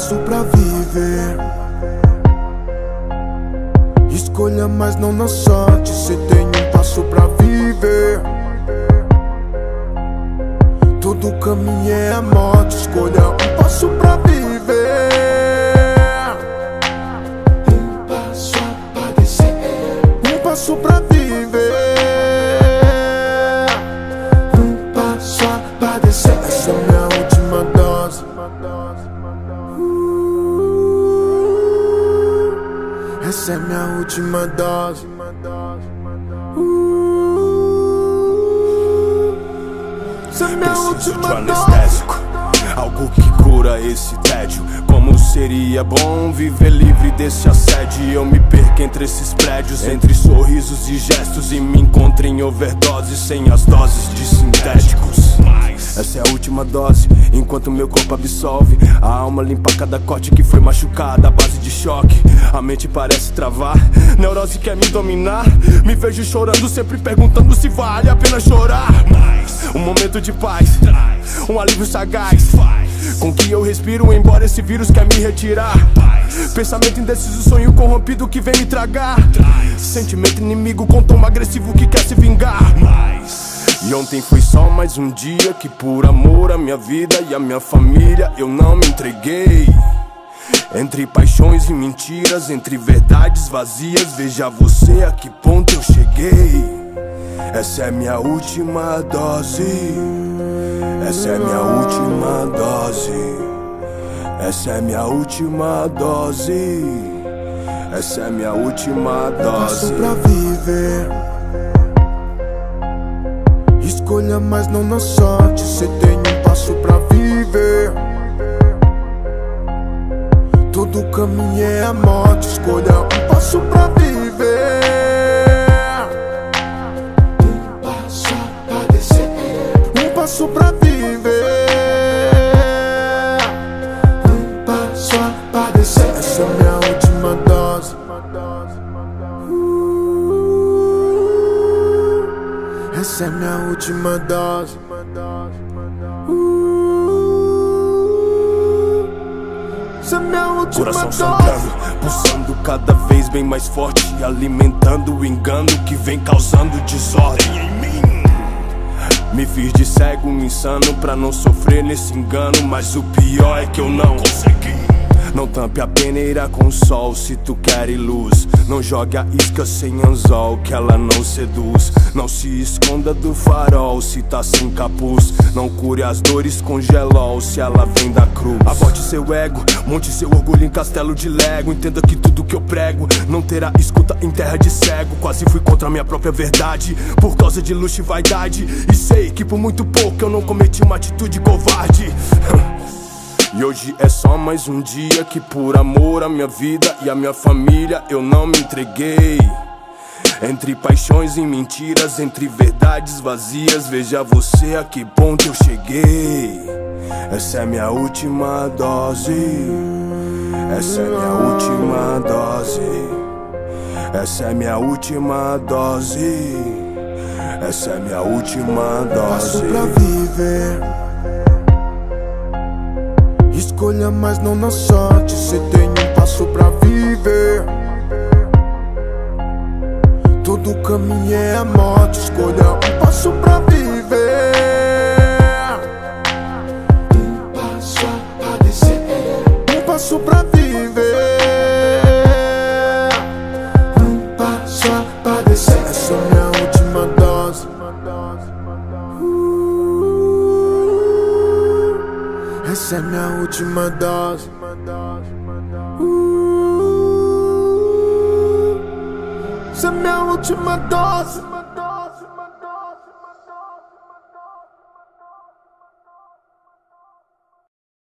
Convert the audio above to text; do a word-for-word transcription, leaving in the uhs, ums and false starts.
passo pra viver. Escolha, mas não na sorte. Cê tem um passo pra viver. Todo caminho é a morte. Escolha um passo pra viver. Um passo a padecer, um passo pra viver. Um passo a padecer. Essa é minha última dose. uh, Essa é minha última dose. Essa é minha Preciso última de um dose. anestésico, algo que cura esse tédio. Como seria bom viver livre desse assédio. Eu me perco entre esses prédios, entre sorrisos e gestos, e me encontro em overdose sem as doses de sintéticos. Essa é a última dose, enquanto meu corpo absolve. A alma limpa cada corte que foi machucada à base de choque. A mente parece travar, neurose quer me dominar. Me vejo chorando, sempre perguntando se vale a pena chorar. Um momento de paz, um alívio sagaz, com que eu respiro, embora esse vírus quer me retirar. Pensamento indeciso, sonho corrompido que vem me tragar. Sentimento inimigo com tom agressivo que quer se vingar. E ontem foi só mais um dia que, por amor à minha vida e à minha família, eu não me entreguei. Entre paixões e mentiras, entre verdades vazias, veja você a que ponto eu cheguei. Essa é minha última dose. Essa é minha última dose. Essa é minha última dose. Essa é minha última Passo dose. pra viver. Escolha, mas não na sorte. Cê tem um passo pra viver. Todo caminho é a morte. Escolha um passo pra viver. Um passo a padecer, um passo pra viver. Um passo a padecer. Essa é minha última dose. Essa é minha última dose. Essa é minha última Coração dose. sangrando, pulsando cada vez bem mais forte, alimentando o engano que vem causando desordem em mim. Me fiz de cego, insano, pra não sofrer nesse engano. Mas o pior é que eu não consegui. Não tampe a peneira com sol se tu queres luz. Não jogue a isca sem anzol que ela não seduz. Não se esconda do farol se tá sem capuz. Não cure as dores com gelol se ela vem da cruz. Aborte seu ego, monte seu orgulho em castelo de Lego. Entenda que tudo que eu prego não terá escuta em terra de cego. Quase fui contra a minha própria verdade por causa de luxo e vaidade. E sei que por muito pouco eu não cometi uma atitude covarde. E hoje é só mais um dia que, por amor à minha vida e à minha família, eu não me entreguei. Entre paixões e mentiras, entre verdades vazias, veja você a que ponto eu cheguei. Essa é minha última dose. Essa é minha última dose. Essa é minha última dose. Essa é minha última Passo dose. pra viver. Escolha, mas não na sorte. Cê tem um passo pra viver. Todo caminho é a morte. Escolha um passo pra viver. Um passo a padecer, um passo pra viver. Um passo a padecer. Essa é minha última dose. Essa é minha última dose. Essa é minha última dose.